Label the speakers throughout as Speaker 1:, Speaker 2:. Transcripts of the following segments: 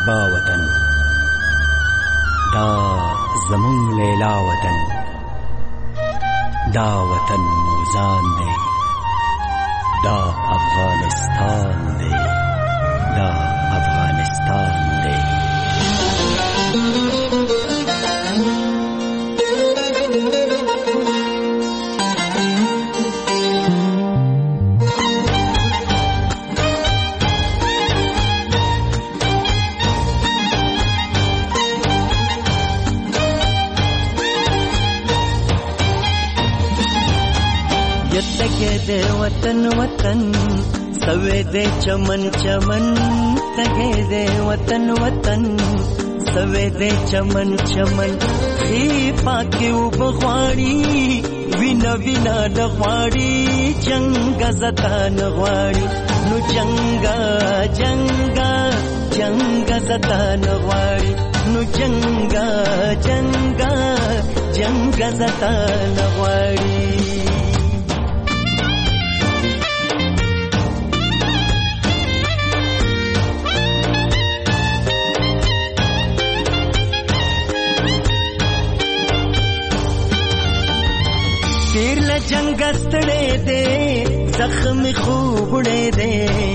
Speaker 1: زیبا وطن، دا زمون لیلا وطن، دا وطن موزان دی، دا افغانستان دی، دا افغانستان دی.
Speaker 2: تگے دے وطن وطن سوے دے چمن چمن، تگے دے وطن وطن سوے دے چمن چمن. خی پاکی او بغواړي وینا وینا نغواړي، جنگ زتا نغواړي نو جنگا جنگا جنگ زتا نغواړي نو جنگا جنگا جنگ زتا نغواړي. جنگ ستړې دے زخم خوبړې دے،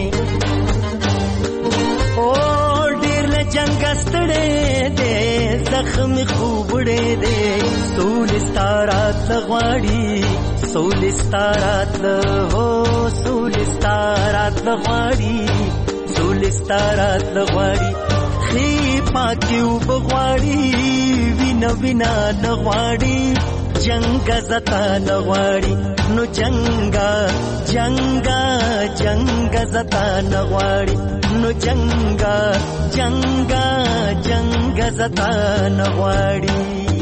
Speaker 2: او ډېر له جنگ ستړې دے زخم خوبړې دے. سول ستارات لغواړي سول ستارات له هو سول ستارات لغواړي سول ستارات لغواړي. خی پاکی او بغواړي وینا وینا نغواړي، جنگ زتا نغواړي نو جنگا جنگا جنگ زتا نغواړي نو جنگا جنگا جنگ زتا نغواړي.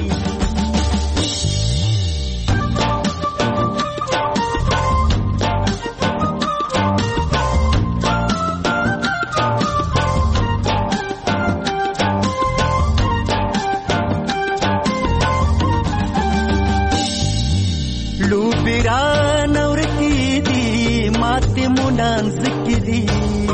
Speaker 2: ذکری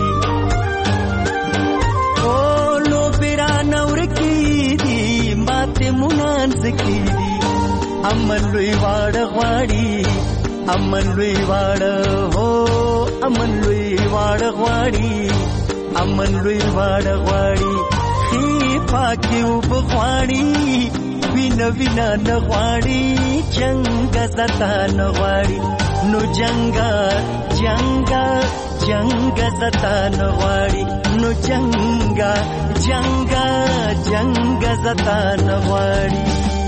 Speaker 2: او لو پیرا نور کی دی مات منان ذکری. امن لوی واړ غواړي امن لوی واړ هو امن لوی واړ غواړي امن لوی واړ غواړي. خی پاکی او بغواړي وینا وینا نغواړي، جنگ زتا نغواړي نو جنگا جنگا جنگ زتا نغواړي نو جنگا جنگا جنگ زتا نغواړي.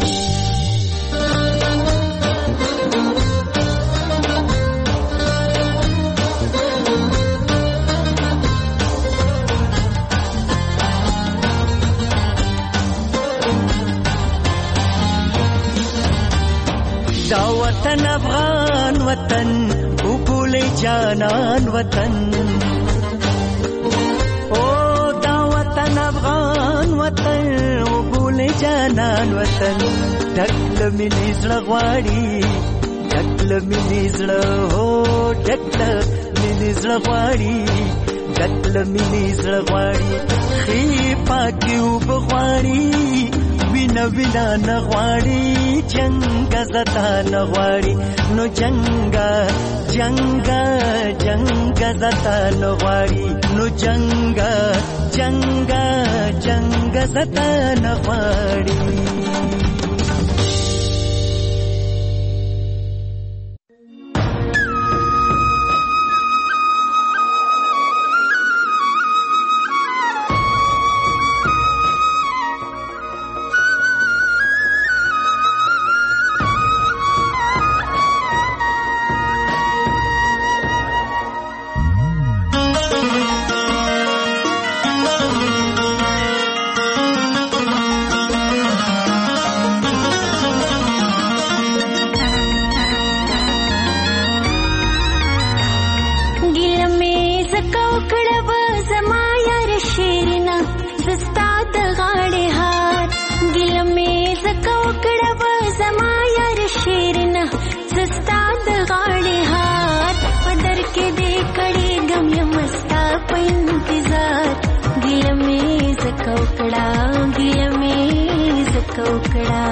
Speaker 2: دا وطن افغان وطن او بولے جانان وطن، او دا وطن افغان وطن او بولے جانان وطن. ډکل مینې زړه غواړي ډکل مینې زړه هو ډکل مینې زړه غواړي ډکل مینې زړه غواړي. خی پاکی او بغواړي وینا وینا نغواړي، جنگ زتا نغواړي نو جنگا جنگا جنگ زتا نغواړي نو جنگا جنگا جنگ زتا نغواړي.
Speaker 3: وکړه.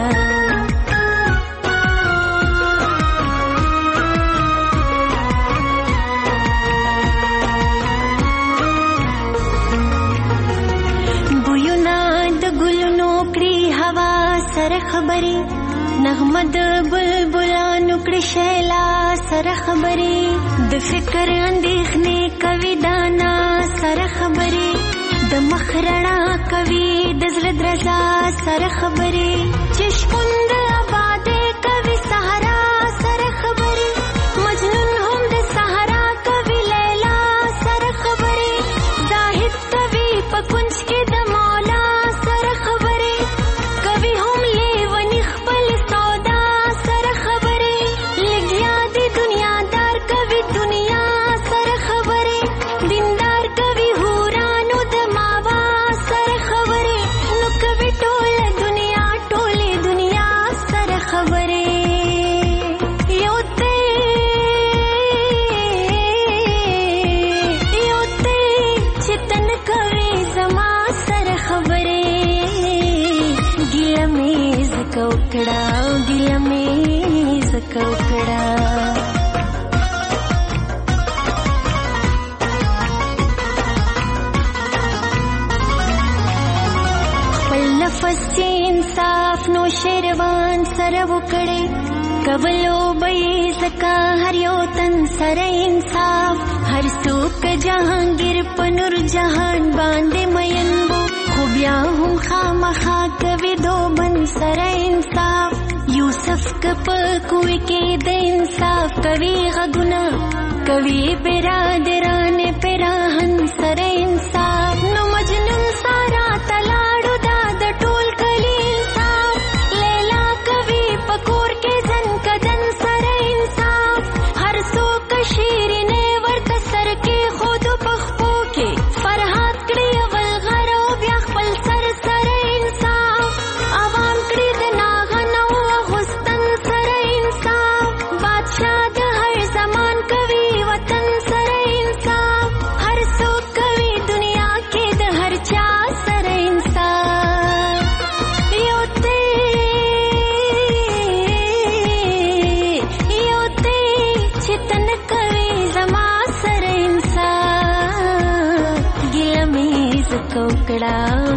Speaker 3: سره خبرې نغمه د بلبلانو کړي شیلا سره خبرې د فکر اندېښنې کوي دانا سره خبرې د مخ رڼا کوي د زړه درزا سره خبرې چې شپون د آبادې کوي صحرا سره خبرې مجنون هم د صحرا کوي لیلا سره خبرې زاهد کوي په کنج کې د مولا سره خبرې کوي هم لیونی خپل سودا سره خبرې لګیا دی دنیادار کوي دنیا سره خبرې دیندار کوي هورانو د ماوا سره خبرې نو کوي ټوله دنیا سره خبرې یو ته چې تن کوي زما سره خبرې ګیله مې زکه وکړه خپل لفظ چې انصاف نو شیروان سره وکړي کولو به زکه هر یو تن سره انصاف هر څوک جهانگیر په نور جهان باندې مین وو خو بیا هم خامخا کوي دوبن سره انصاف یوسف کپ کوی کې د انصاف کوي غږونه کوي برادران پراهن سره انصاف نو مجنون سارا تلاړو دا د ټول کلی انصاف لیلا کوي پکور کې زن کدن سره انصاف هر څوک شیرینه ورته سر کې خود پخپو کې فرحات کړي اول غرو بیا خپل سر سره انصاف عوام کړي د ناغنو غستن سره انصاف بادشاہ د هر زمان کوي وطن سره انصاف هر څوک کوي دنیا کې د هر چا سره انصاف یو ته چې تن کوي زما سره انصاف ګیله مې زکه وکړه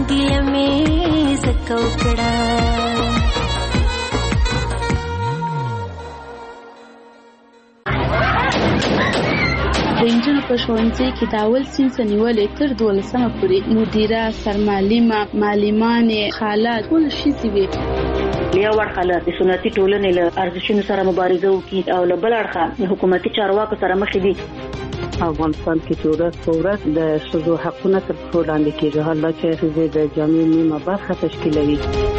Speaker 4: د انجونو په ښوونځي کې د اول صنف نیولې تر 12مه پورې مدیره سرمعلمه معلمانې خاله ټول ښځې وي
Speaker 5: یو ورخه د سنتي ټولنې له ارزښتونو سره مبارزه وکړي او له بل اړخه حکومتي چارواکو سره مخ دي.
Speaker 6: افغانستان کې چې ورځ په ورځ د ښځو حقونه تر پښو لاندې کېږي حالا چې ښځې د جامعې نیمه برخه تشکیلوي.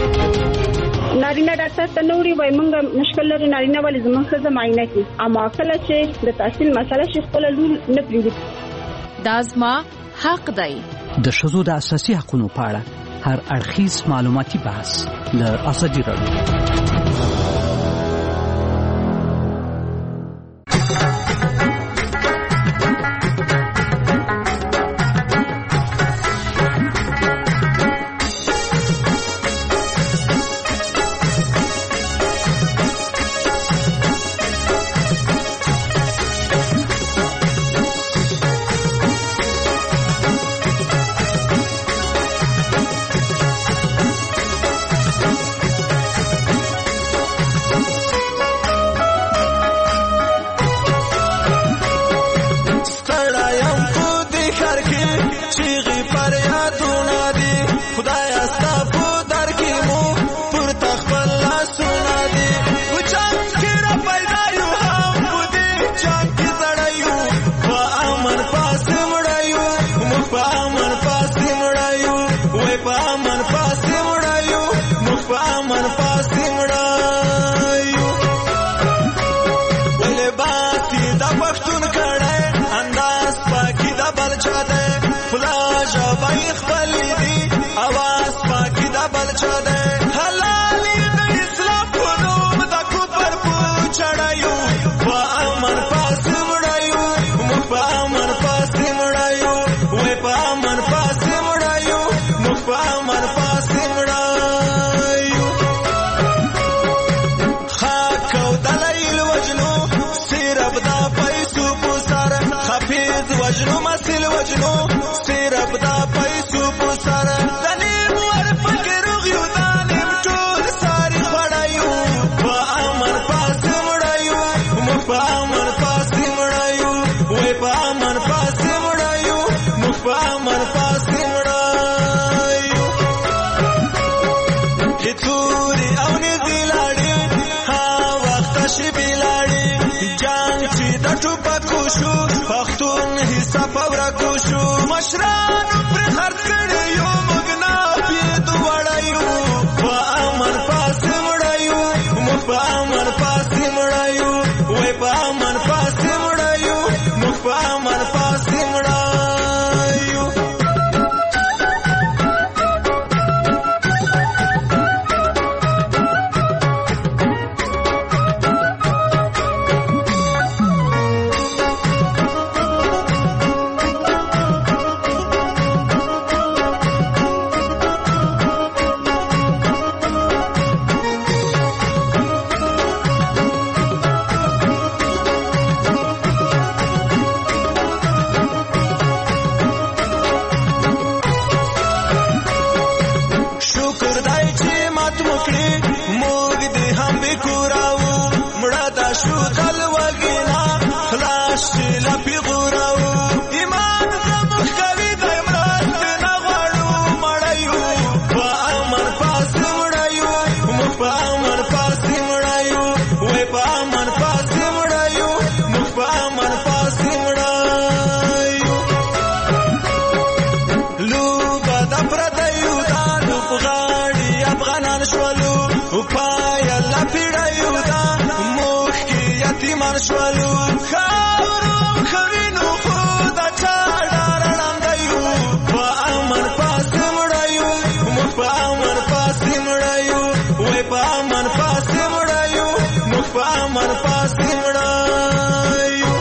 Speaker 7: نارینه ډاکټر ته نوري وای مونږ مشکل لري نارینه ولې زموږ ښځه معاینه کوي اما کله چې د تحصیل مسله شي خپل لور نه پریږدي
Speaker 8: دا زما حق دی.
Speaker 1: د ښځو د اساسي حقوقو په اړه هر اړخیز معلوماتي بحث له ازادي راډیو.
Speaker 9: حلال د اسلام په نوم پکو شو پښتون حصہ پورا کو شو مشرانو پر خرڅ کړي یو مګنا پی دوړایو په امن پاس مړایو مو په امن پاس مړایو وای په امن پاس مړایو مو په امن پاس مړایو شوالو خاورو خوینو خود چاډار لاندایو په امن پاس مړایو مو په امن پاس مړایو وای په امن پاس مړایو مو په امن پاس مړایو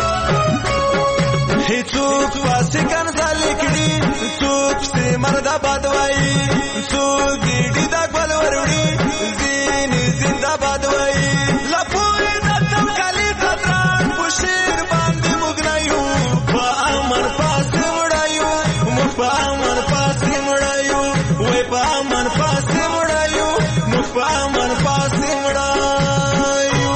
Speaker 9: هیڅوک واسه کنځل کړي څوک سي مرد آباد وای څوک ګډي دا ګل وروړي زین زنده باد وای لپوي شیر باندې مګنایو په امن پاس مړایو مو په امن پاس مړایو وای په امن پاس مړایو مو په امن پاس مړایو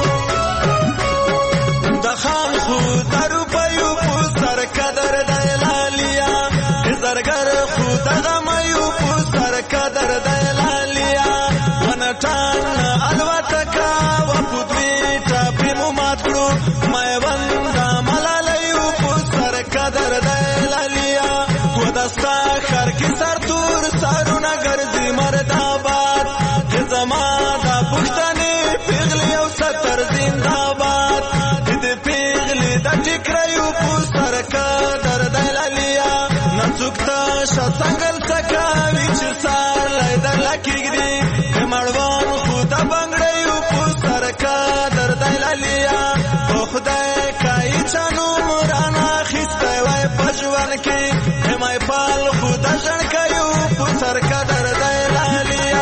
Speaker 9: د خان خو درو پيو په سر قدر دلالیا زرګر خو دغه مېو په سر قدر دلالیا ونټان الوتکا و پدوی ټاپې مو مات کړو مې وندا ملالایو په سر قدر دلالیا و دستا خر کی سر تور سرونه ګرځي مرد آباد چې زما د پښتنې پیغلې او ستر زنده‌باد دې پیغلې د ټکرایو په سر قدر دلالیا نڅکتا شتنګل تکاوي چې سار لای در لکېږي مړوان خو د بنگړیو په سر قدر دلالیا خدای کای چانو مرانا خسته وای پښوان کې همای پال خدا ځن کایو په سر قدر دلالیا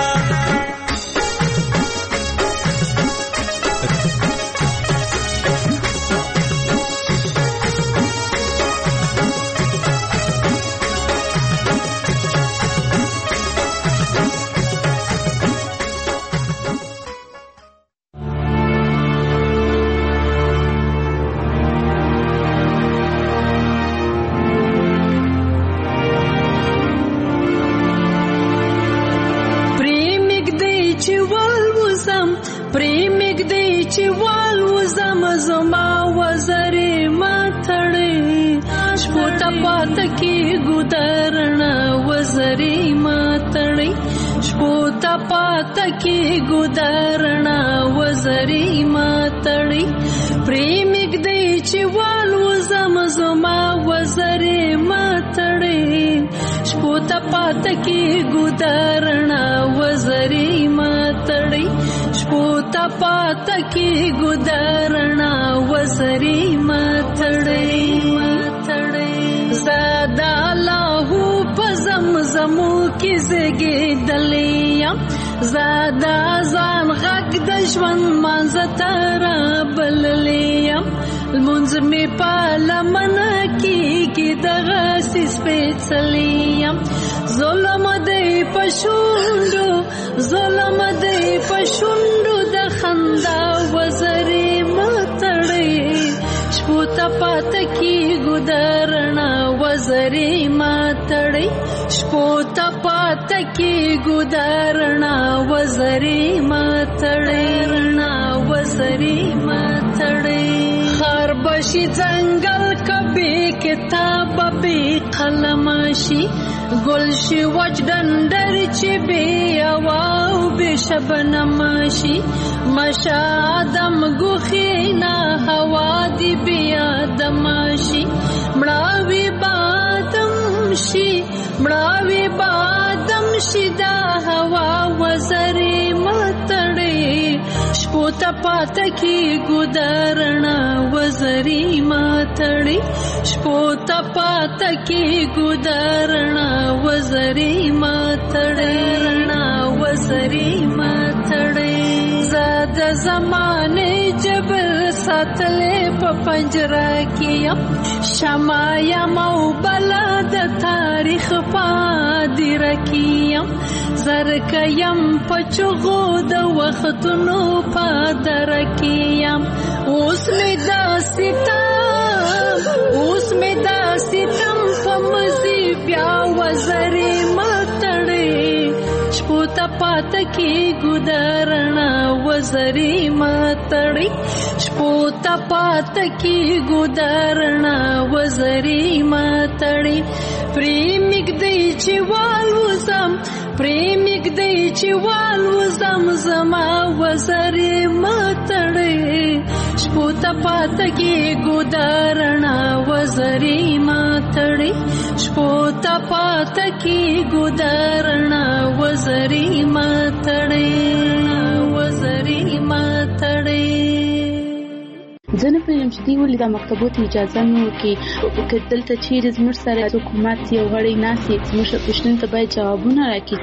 Speaker 10: की गुदरना वजरी मातड़ी प्रेमिक दे चिवाल वजम जमा वजरी मातड़ी शपोता पात की गुदरना वजरी मातड़ी शपोता पात की गुदरना वजरी मातड़ी ज़ादा लाहू पज़म ज़मू की ज़गे दलिया زادا ځان غږ د ژوند مانځه ترا بللیم المنځ مې په لمنه کېږي دغه سپېڅلیم ظلم دی په شونډو ظلم دی په شونډو د خندا وزرې متړې شپو ته پاته کېږو د رڼا وزرې متړې شپو ته پاته کېږو د رڼا وزرې متړې رڼا وزرې متړې خرب بشي ځنګل کبي کتاب به قلم شي ګل شي وچ ډنډر چې بي او به شبنم شي مشا آدم ګوخینا هوا دی بیا دم شي مړاوي بادم شي دا هوا وزري متړي شپو ته پاته کی ګدارنا وزري متړي شپو ته پاته کی ګدارنا وزري متړي زاد زمانه جبر ساتلې په پنجره کې شمایا مو بلد تاریخ پادر کیم زرکیم پچغو د وختونو پادر کیم اوس می دا ستم پمزی بیا وزری متړي شپو ته پاته کی ګدارنا وزری متړي شپو ته پاته کی ګدارنا وزری متړي پریمګ دی چې والوزم زما وزری متړي شپو ته پاته کی ګدارنا وزری متړي شپو ته پاته کی ګدارنا وزری متړي
Speaker 4: زنه پریم چې دی ولې د مکتبوت اجازه نو کې دلته چیرې زموږ سره حکومت یو غړی ناسي زموږ پښتون ته باید جوابونه راکړي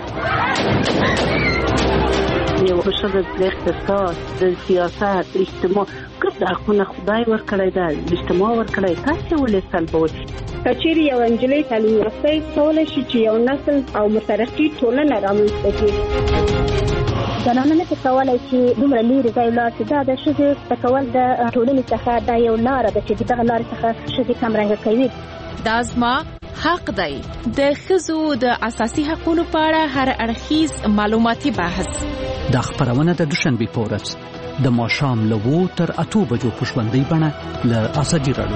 Speaker 6: یو شته د اقتصاد د سیاست اجتماع کله خونه خدای ورکړی دا اجتماع ورکړی تاسو ولې سلبوي
Speaker 7: کچېری یو انجلۍ تعلیم یافته کولای شي چې یو نسل او مترقي ټولنه رامنځته کړي
Speaker 11: زنانه نه کولای شي دومره لري ځای لا چې دا د شذ تکول د ټولنې څخه دا یو لار ده چې دغه لار څخه شذ کم رنګ کوي
Speaker 8: دازما حق دی د ښځو د اساسي حقوقو په اړه هر اړخیز معلوماتي بحث
Speaker 1: د خبرونه د دوشنبه په ورځ د ماښام له 2 تر 8 بجو په ژوندۍ بڼه له اساسي راډیو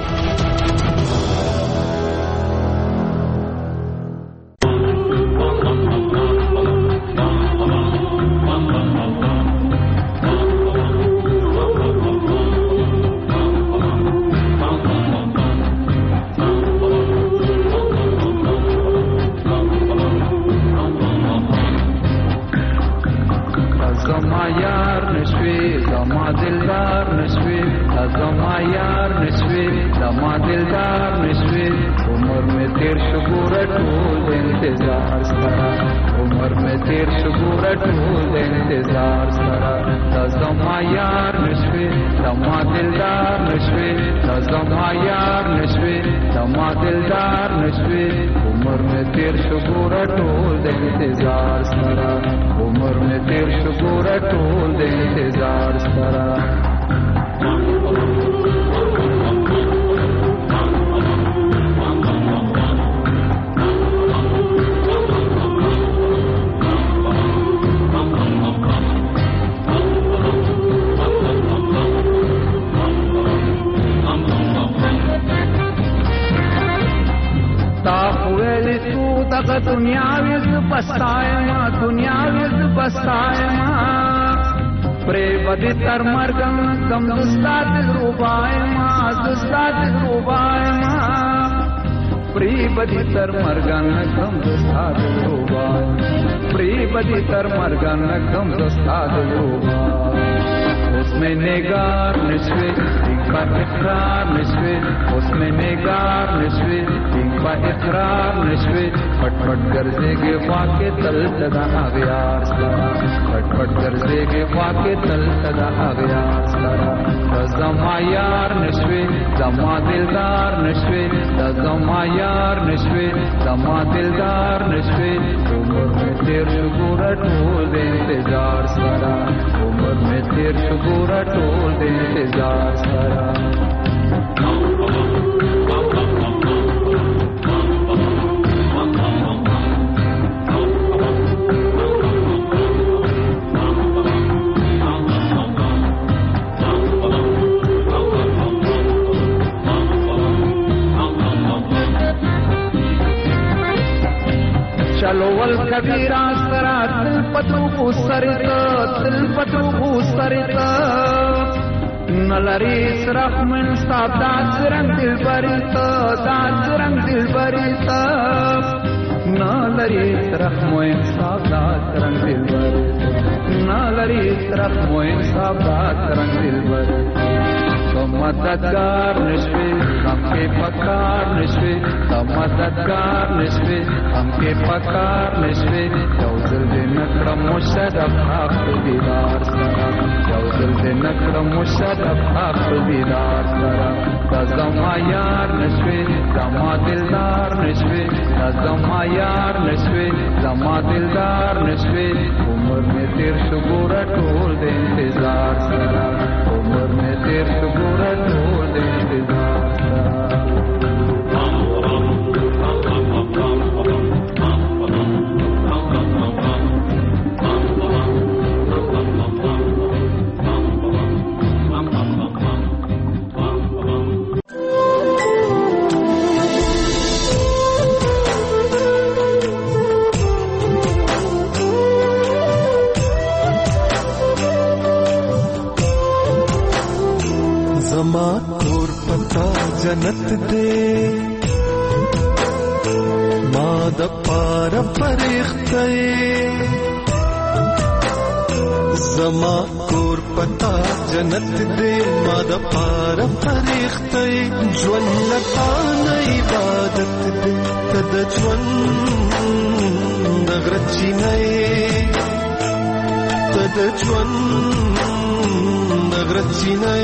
Speaker 12: उसमें नेगार नशवे इकबार इकरार नशवे उसमें नेगार नशवे इकबार इकरार नशवे फटफट गरजेगे वाके तल तदा आगयार सरा फटफट गरजेगे वाके तल तदा आगयार सरा जमा यार नशवे जमा दिलदार नशवे जमा यार नशवे जमा दिलदार नशवे उम्र में तेर शुगुरा ढोल दे इंतजार सरा उम्र में तेर शुगुरा ढोल दे इंतजार सरा کوي را سره تل پتو سرتا نلری سرخ من صاحب داسرنگ دل بریتا نلری سرخ موین صاحب داسرنگ دل بریتا تو مددگار نشوی ہم کے پکار نشوی یوزل دے نکرم مشرف حق دیدار سرا تزما یار نشوی زما دلدار نشوی عمر میں تیر شگورا ٹول دے انتظار سرا
Speaker 9: زما کور پتا جنت دے ما د پار فرښتې زما کور پتا جنت دے ما د پار فرښتې ژوند لتا نه عبادت دے تد ژوند دغرچی نه تد ژوند دغرچی نه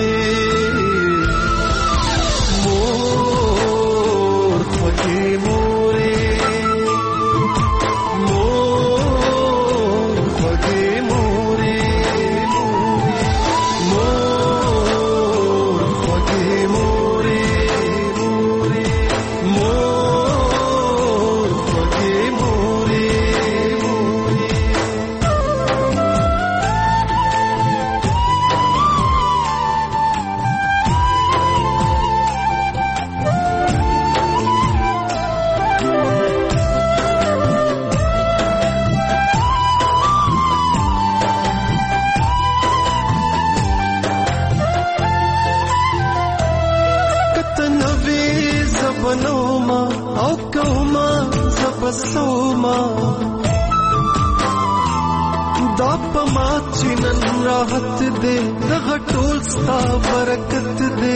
Speaker 9: راحت دے دغه ټول ستا برکت دے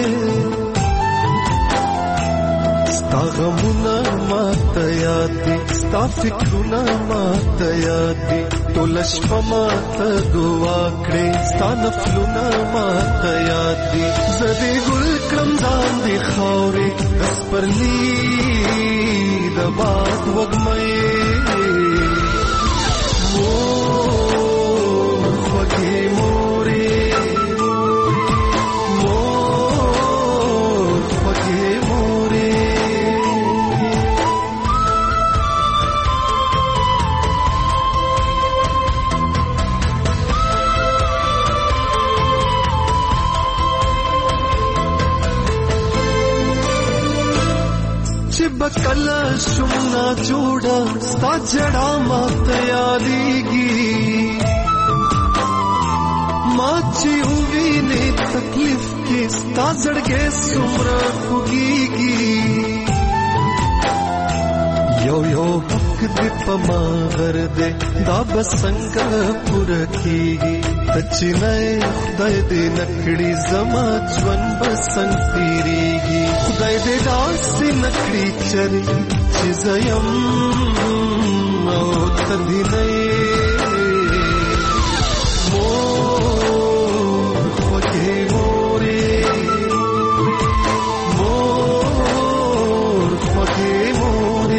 Speaker 9: ستا غمونه ماته یاد دي ستا فکرونه ماته یاد دي ټوله شپه ماته دعا کړې ستا نفلونه ماته یاد دي زه دې ګل کړم ځان دې خاورې د سپرلي د باد وږمې بکلا شمنا جوڑا ستا جڑا مات یادیگی ماچی ہوئی نے تکلیف کی ستا زڑگے سمرا خوگیگی یو یو حق دی پما غر دے دا بسنگ پورا کیگی تچی نئے خدای دے نکڑی زما جون بسنگ تیریگی خدای دے داسی نکڑی چری چیزیم او تندی نئے مور خوگی موری مور خوگی موری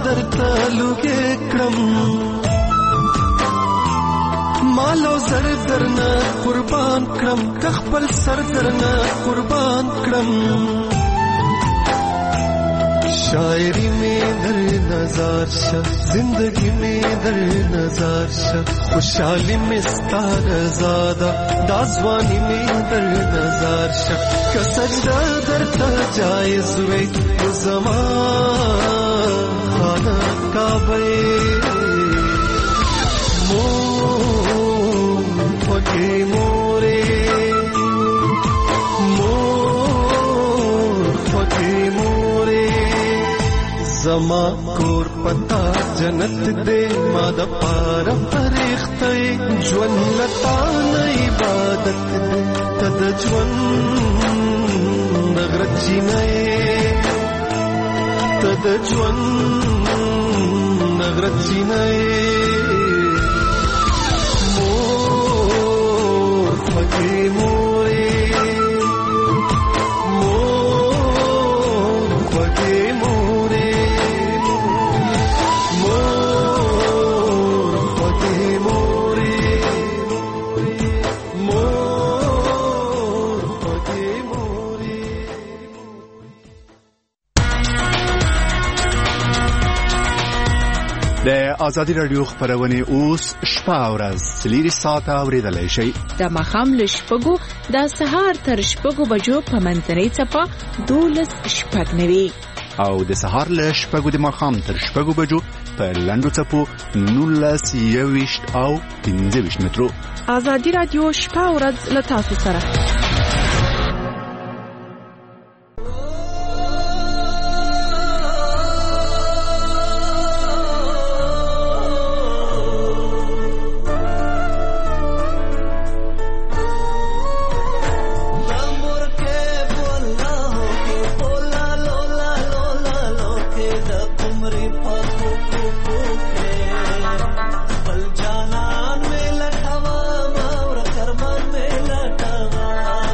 Speaker 13: درته لوګې کړم مالو زر درنه قربان کړم که خپل سر درنه قربان کړم شاعری میں در نظر شا زندگی میں در نظر شا خوشحالی میں ستار زادا دازوانی میں در نظر شا که سجدہ در تا جائز وی زمان خانہ کعبے مور پکے مورے مور پکے مورے زما کور پتا جنت دے ما د پاره فرښتې ژوند لتا نه عبادت دے تد ژوند نغرچی نه تد ژوند نغرچی نه مور پکې مورې مور پکې مورې
Speaker 14: د آزادي رادیو خبرونه اوس شپه او ورځ 3 ساعته اوریدلای شئ
Speaker 8: د ماښام له شپږو د سهار تر شپږو بجو په منځنۍ څپه 12:09
Speaker 14: او د سهار له شپږو د ماښام تر شپږو بجو په لنډو څپو 19:20 او 15 مترو.
Speaker 8: آزادي رادیو شپه او ورځ له تاسو سره.
Speaker 2: बल जाना में लटवा मावर करमन में लटवा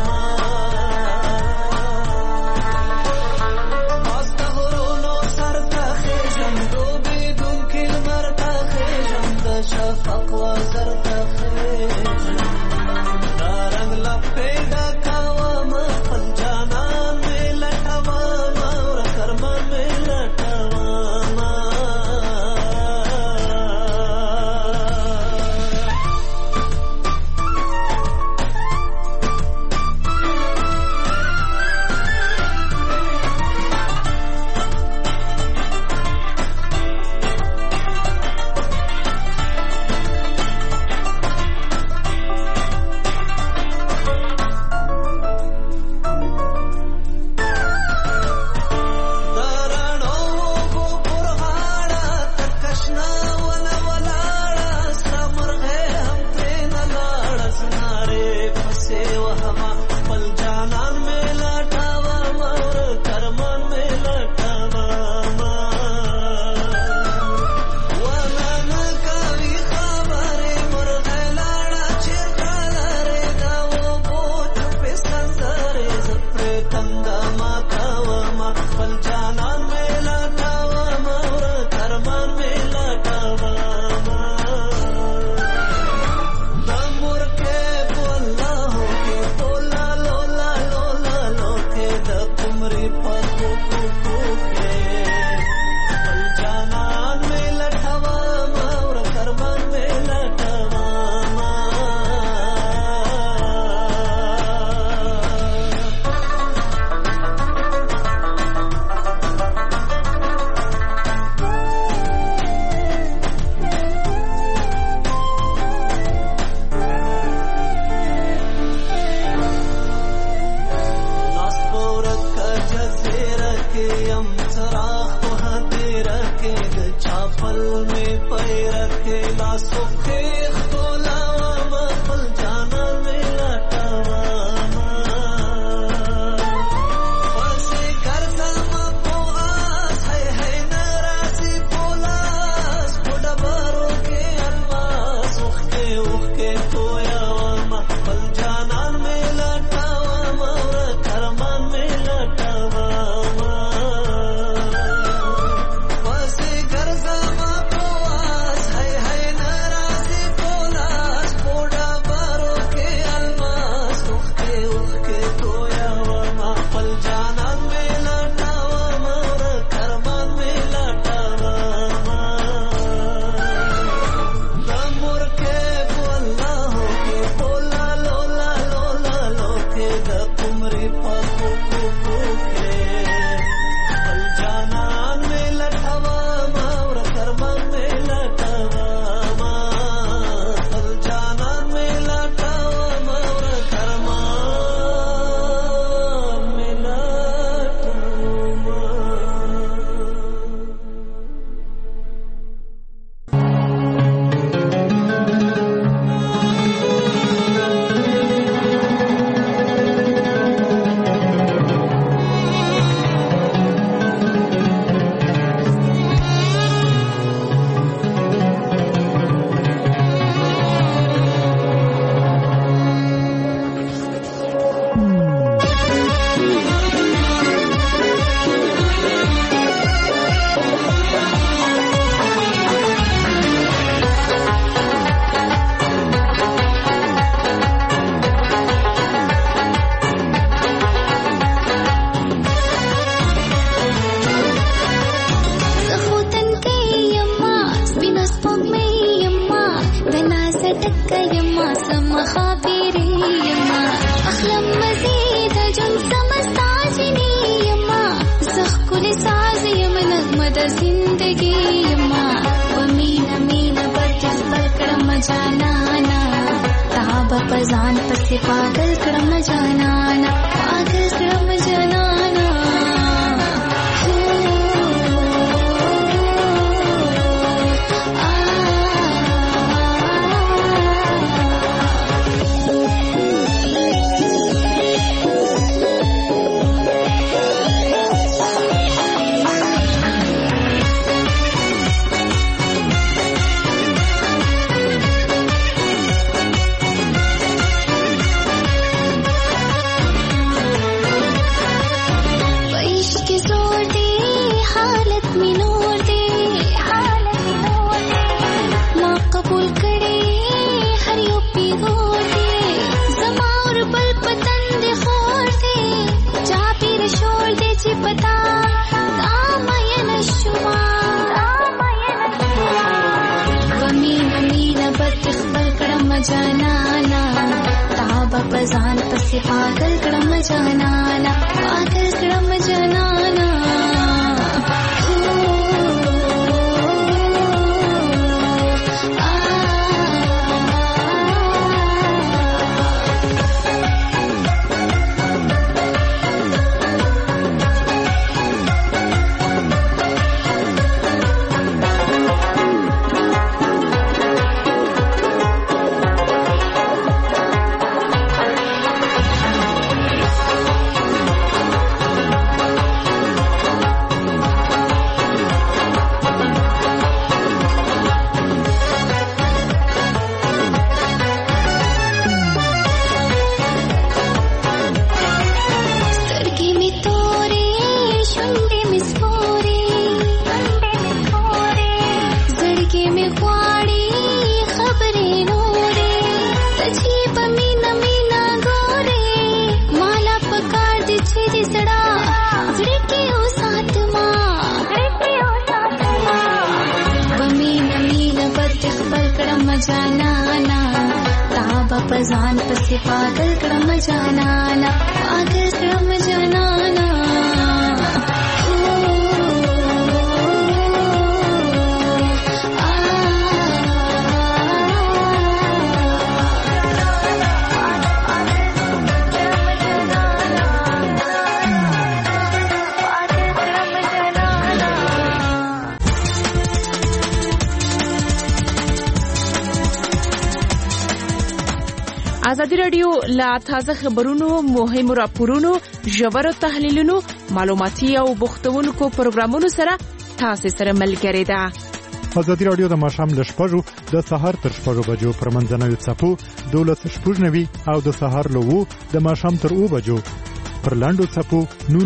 Speaker 3: زندگی یما ومینا مینا بد خبر کړم جانانا تابه پزان پسې پاگل کړم جانانا پاگل کړم جانانا جانانا تابه پزان پسې پاگل کړم جانانا پاگل کړم جانانا جانانا تابه پزان پسې پاگل کړم جانانا پاگل کړم جانانا
Speaker 8: ازادي رادیو لا تازه خبرونو مهمو راپورونو ژورو تحلیلونو معلوماتي او بوختونکو پروګرامونو سره تاسو سره ملګری ده.
Speaker 15: ازادي رادیو د ماښام له 6 د سهار تر 6 بجو پر منځنوي څپو 12:90 او د سهار له 2 د ماښام تر 2 بجو پر لاندو څپو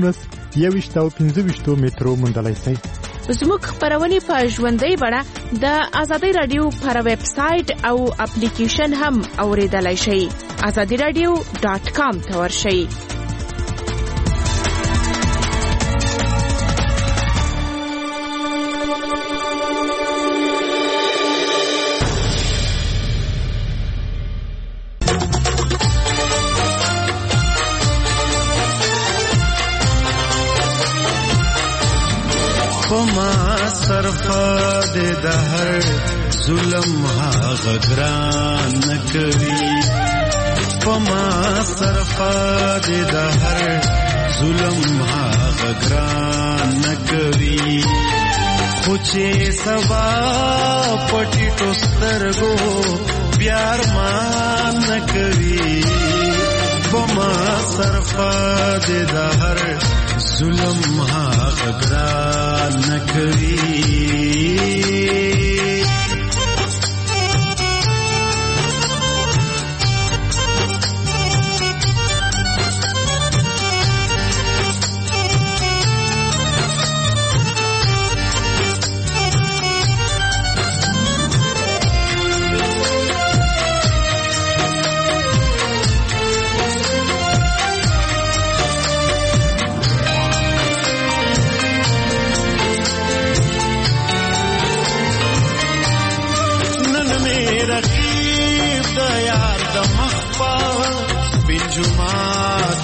Speaker 15: 19:25 مترو مندلای شي.
Speaker 8: زموږ خبرونه په ژوندۍ بڼه د ازادي رادیو پر ویب سټ او اپلیکیشن هم اوریدلای شئ. azadiradio.com ته ورشئ.
Speaker 9: پما صرفا دے دہر ظلم غگران نکوی پما صرفا دے دہر ظلم غگران نکوی خوچے سوا پٹی ٹوسترگو پیار مان نکوی پما صرفا دے دہر ظلم غگران نکوی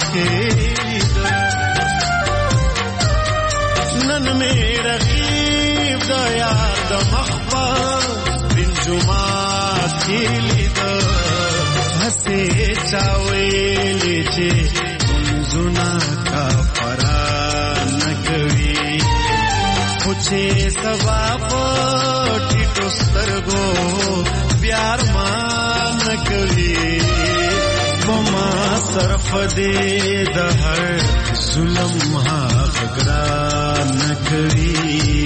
Speaker 9: نن میرا پسې چاویلې چې منځونه کافران کوي خو چې سبا په ټیټو سترګو بیا ارمان کوي وما صرف دې د هر ظلم هغه ګران کوي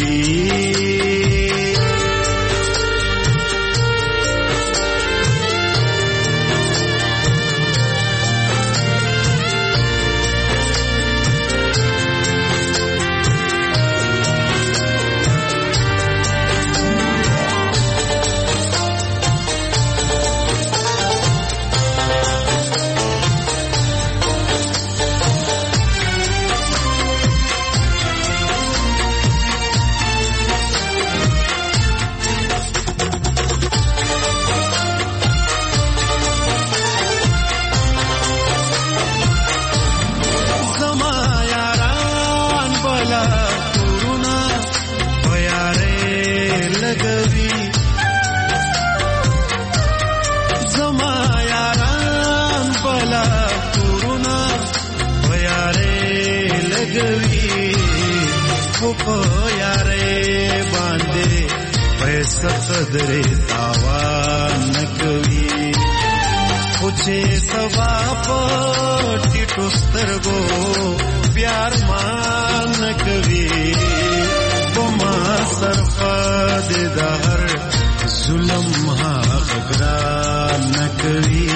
Speaker 9: قدرې تاوان نکوي خو چې سبا په ټیټو سترګو بیا ارمان نکوي وما صرف دې د هر ظلم هغه ګران نکوي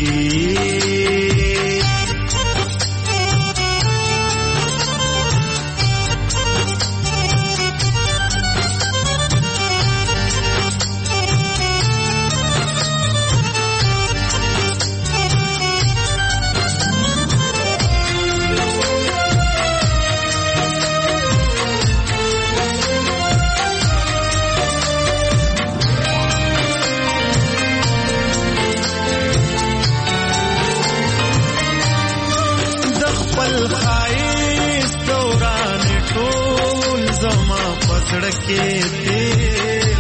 Speaker 9: سړکې تیر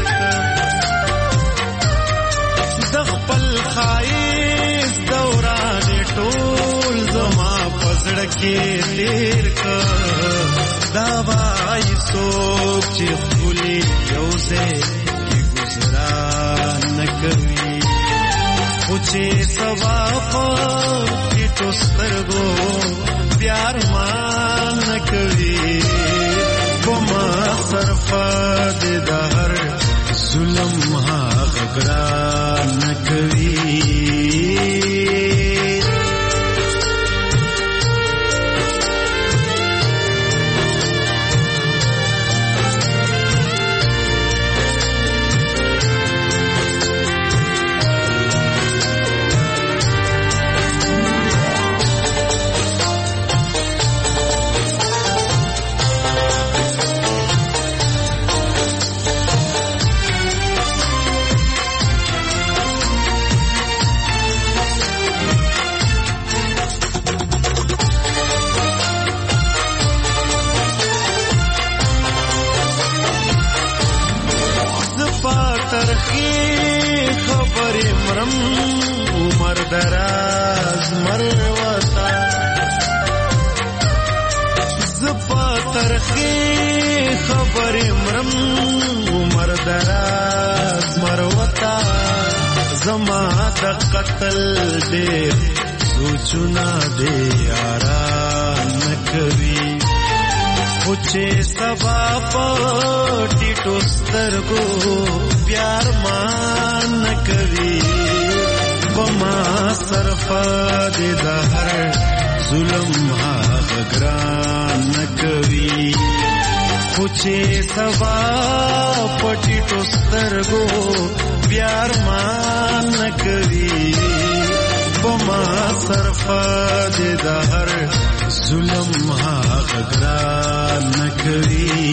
Speaker 9: د خپل خایس دوران ټول زما په سړکې تیر دا وای څوک چې خولي یو ځای کې گزاران نه کوي خو چې سبا په ټیټو سترګو بیا ارمان نه کوي وما صرف دې د هر ظلم هغه ګران نکوي عمر دراز مروتا زپا ترخی خبر مرم عمر دراز مروتا زما د قتل دې سوچنا دې آرام نکوي خو چې سبا په ټیټو سترګو بیا ارمان نکوي وما صرف دې د هر ظلم هغه ګران نکوي خو چې سبا په ټیټو سترګو بیا ارمان نکوي وما صرف دې د هر ظلم هغه ګران نکوي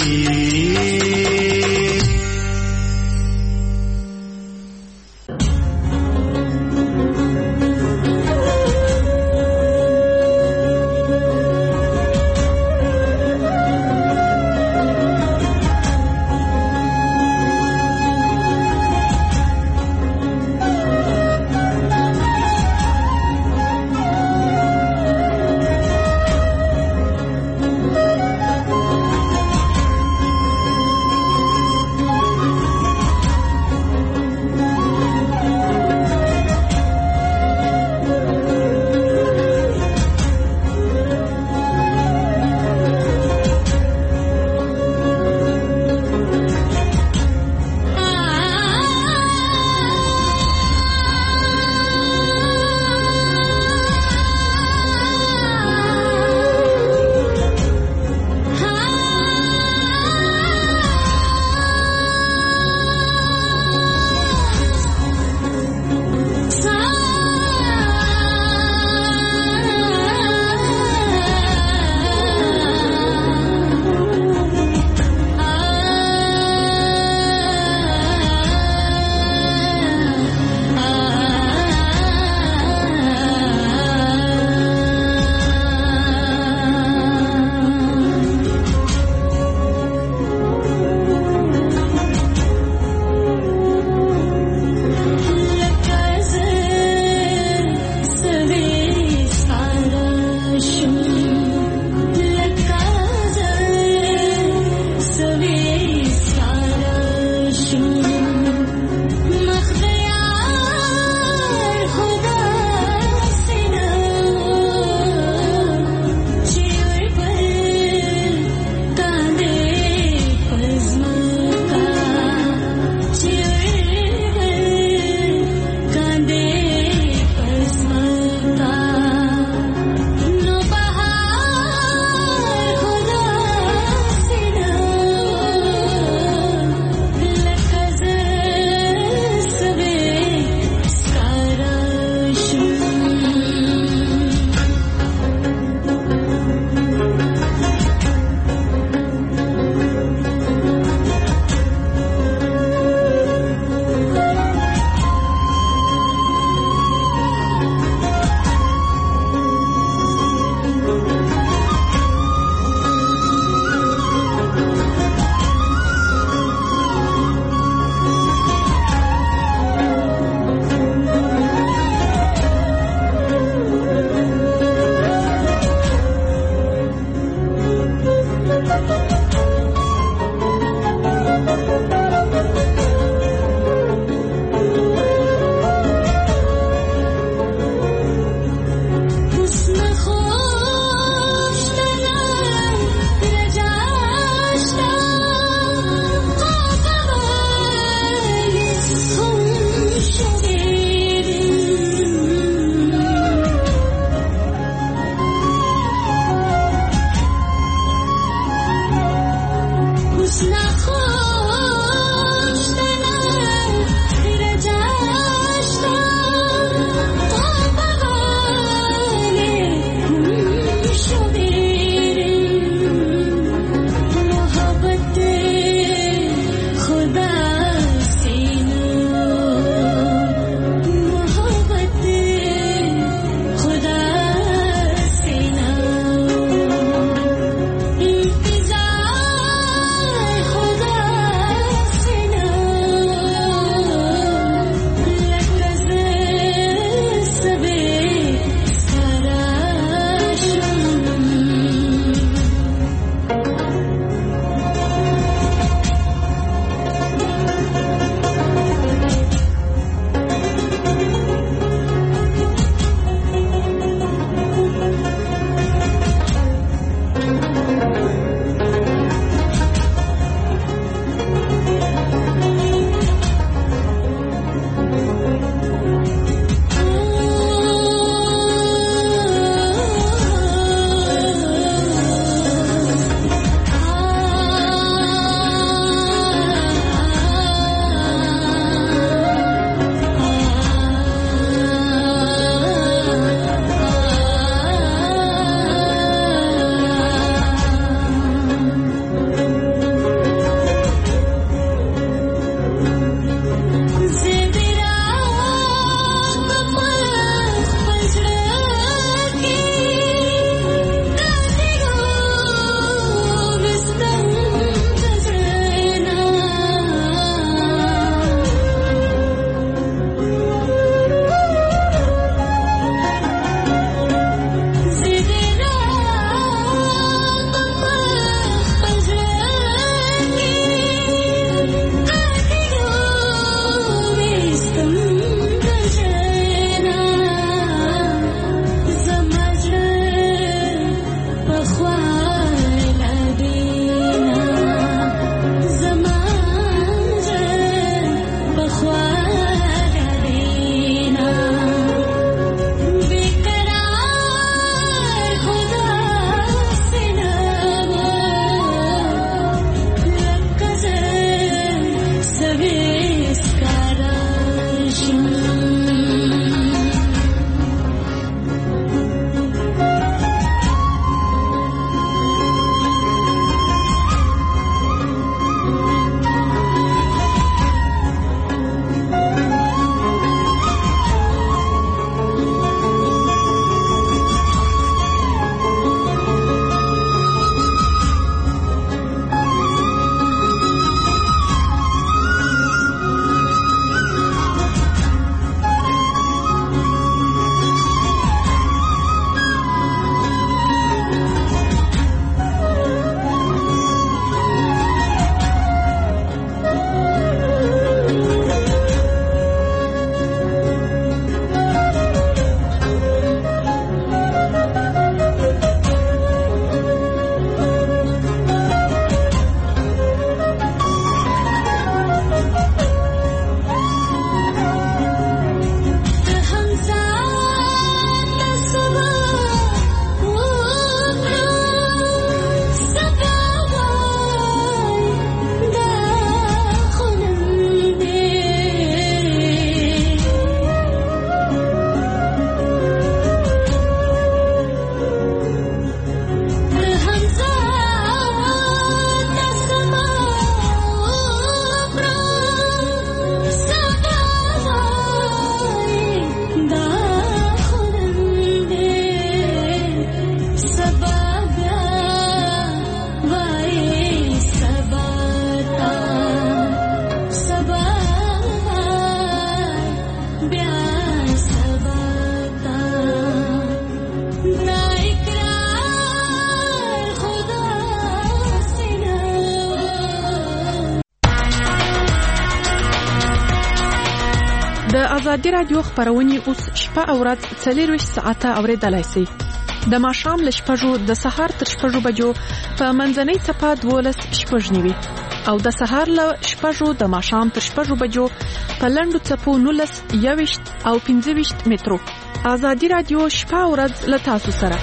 Speaker 8: ازادي رادیو خبرونه اوس شپه او ورځ 24 ساعته اوریدلای شئ. د ماښام له 6 د سهار تر 6 بجو په منځنۍ څپه 12:09 او د سهار له 6 د ماښام تر 6 بجو په لنډو څپو 19 او 15 مترو. ازادي رادیو شپه او ورځ له تاسو سره.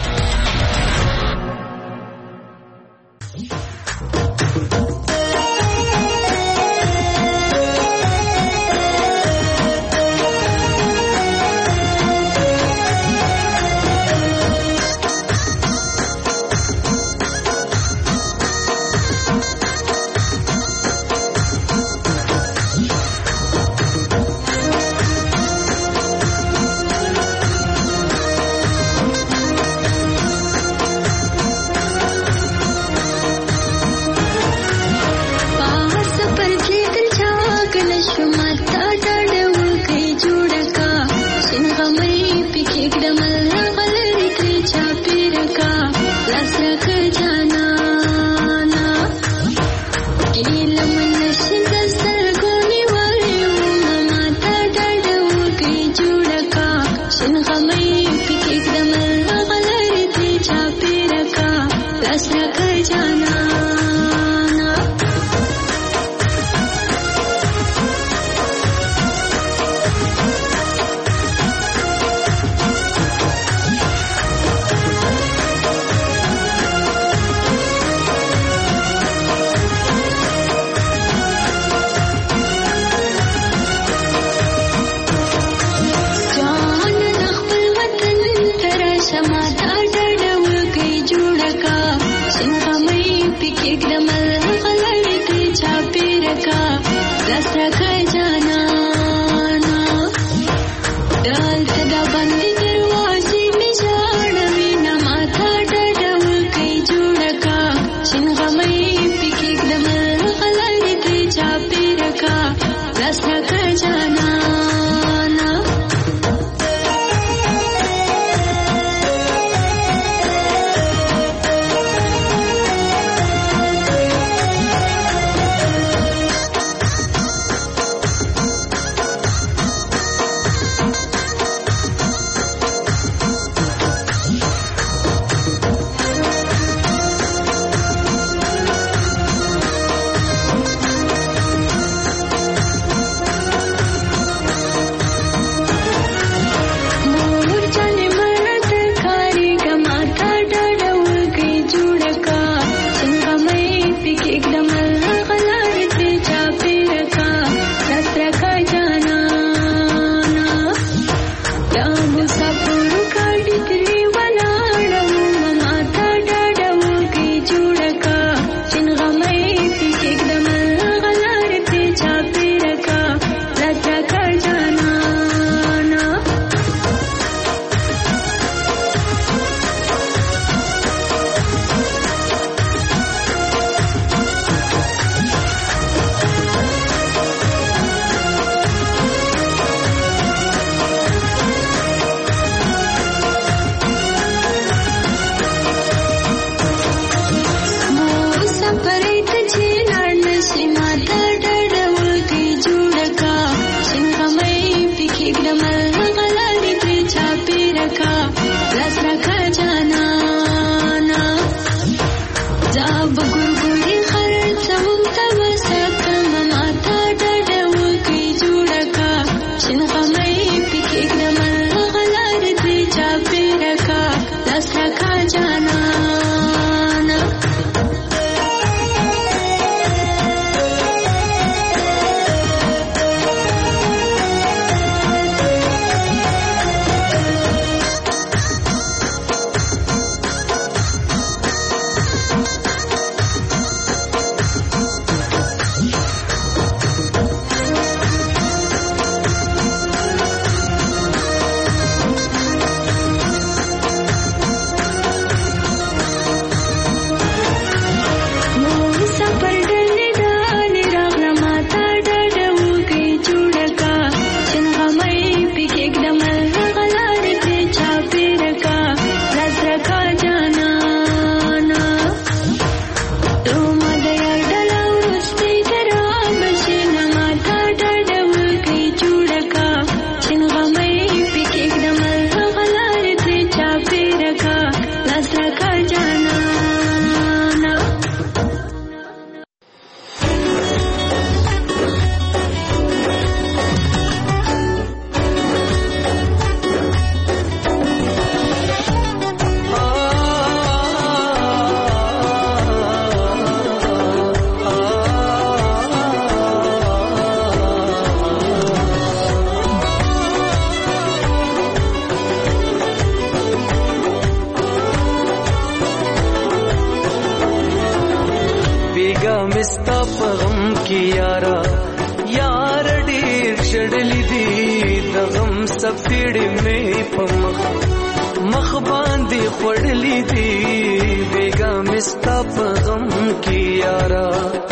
Speaker 2: مستا په غم کې یارا یار ډېر شړلې دي د غم سپېړې مې په مخ باندې خوړلې دي بیګا مستا په غم کې یارا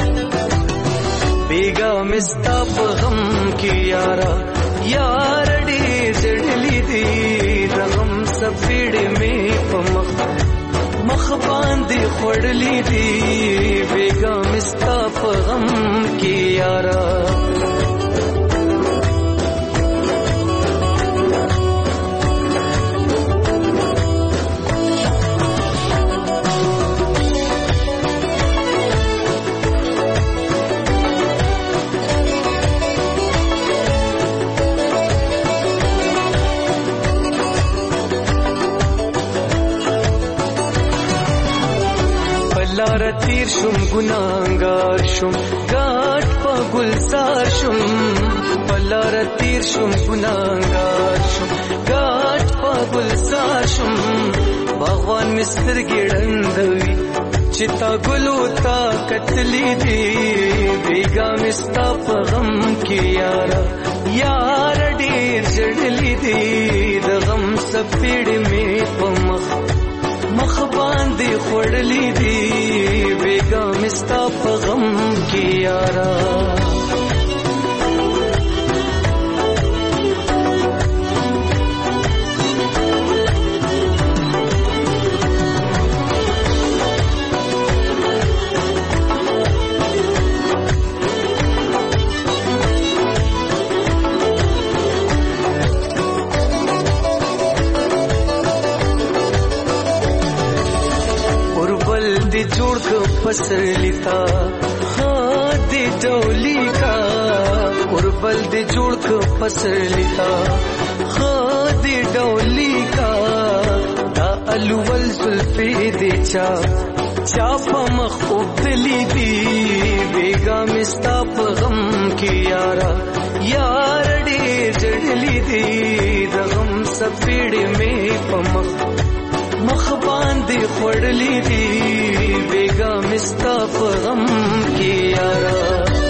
Speaker 2: بیگا مستا په غم کې یارا یار ډېر شړلې دي د غم سپېړې مې په مخ باندې خوړلې دي بیگا مستا په غم کې یارا لار تیر شم ګناهګار شم ګاټ په ګلزار شم لار تیر شم ګناهګار شم ګاټ په ګلزار شم باغوان مستر ګړندوي چې تا ګلو تا کتلې دي بیګا مستا په غم کې یارا یار ډېر جړلې دي د غم سپېړې مې په مخ باندې خوړلې دي بیگا مستا په غم کې یارا جوړ کو پسر لیتا ها دې ډولي کا اوربل دې جوړ کو پسر لیتا ها دې ډولي کا دا الول زلفي دې چا په مخ وبدلې دي بیگا مستا په غم کې یارا یار ډېر جړلې دي د غم سپېړې مې په مخ باندې خوړلې دي بیگا مستا په غم کې یارا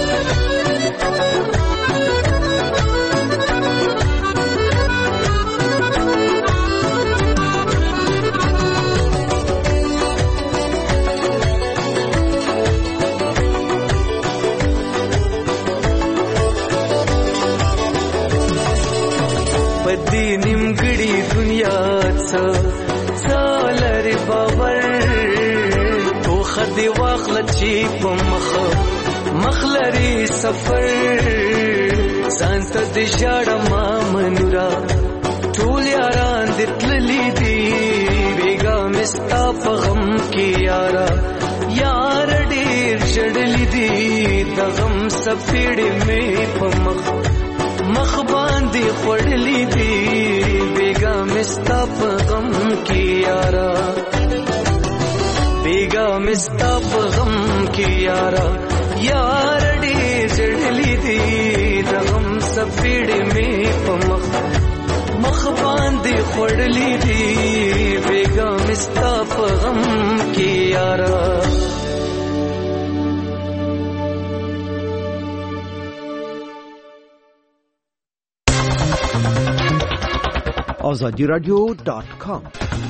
Speaker 2: پدې نیمګړې دنیا څه لري باور تو خدي واخل چی په مخ لري سفر ځان ته د ژړه ما منورا ټول یاران د تللي دي بیگا مستا په غم کې یارا یار ډېر شړلې دي د غم سپېړې مې په مخ باندې خوړلې دي بیگا مستا په غم کې یارا بیگا مستا په غم کې یارا یار ډېر جړلې دي د غم سپېړې مې په مخ باندې خوړلې دي بیگا مستا په غم کې یارا
Speaker 16: azadiradio.com